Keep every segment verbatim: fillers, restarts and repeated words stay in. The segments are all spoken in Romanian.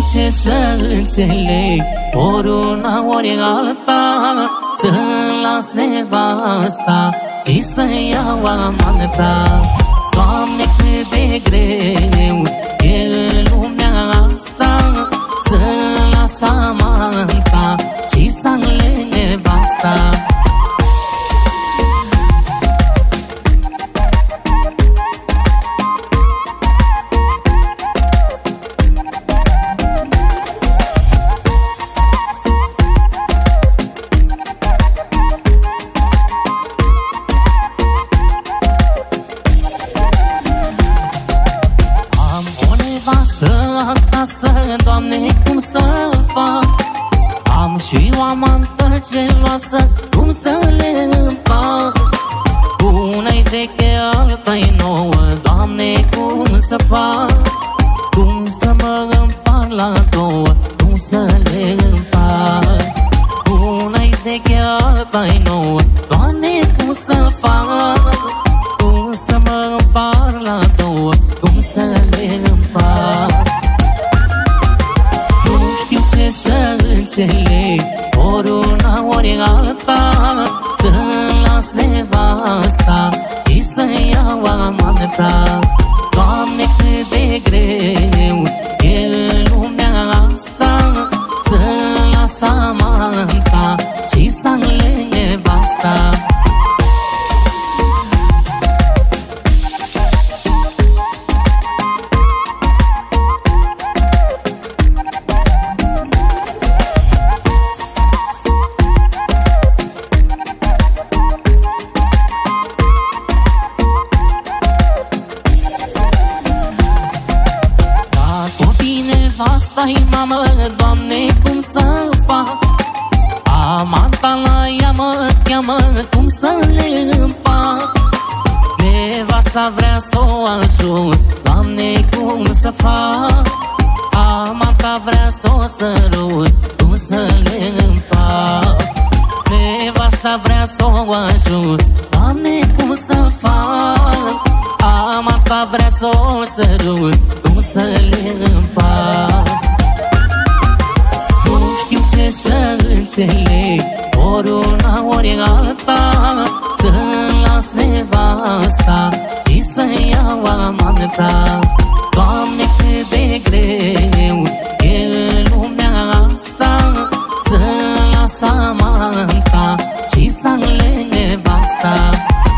ce să înțeleg, ori una, ori alta, să-mi las nevasta și să iau amanta. Doamne, cât de greu e în lumea asta, să-mi las amanta și să-mi leg nevasta. Acasă, Doamne, cum să fac? Am și o amantă geloasă, cum să le împac? Una-i veche, alta-i nouă, Doamne, cum să fac? Cum să mă împart la două, cum să le împac? Una-i veche, alta-i nouă, Doamne, cum să fac? Cum să mă împart la două, cum să le împac? Ce să înțeleg, ori una, ori alta, să-mi las nevasta și să iau amanta. Doamne, cât de greu e în lumea asta, să-mi las amanta și să-mi leg nevasta. Asta-i mamă, Doamne, cum să fac? Amanta la ea mă cheamă, cum să le împac? Nevasta vrea să o ajut, Doamne, cum să fac? Amanta vrea să o sărut, cum să le împac? Nevasta vrea să o ajut, Doamne, cum să fac? Amanta vrea să o sărut, cum să le împac? Nu știu ce să înțeleg, ori una, ori alta, să-mi las nevasta și să iau amanta. Doamne, cât de greu e în lumea asta, să-mi las amanta și să-mi leg nevasta.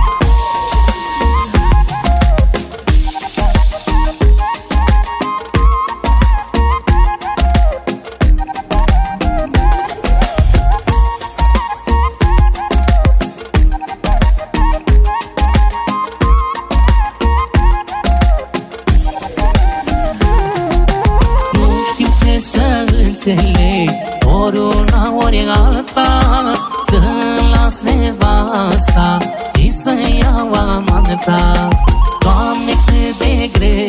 Ori una, ori alta, să-mi las nevasta și să iau amanta. Doamne, cât de greu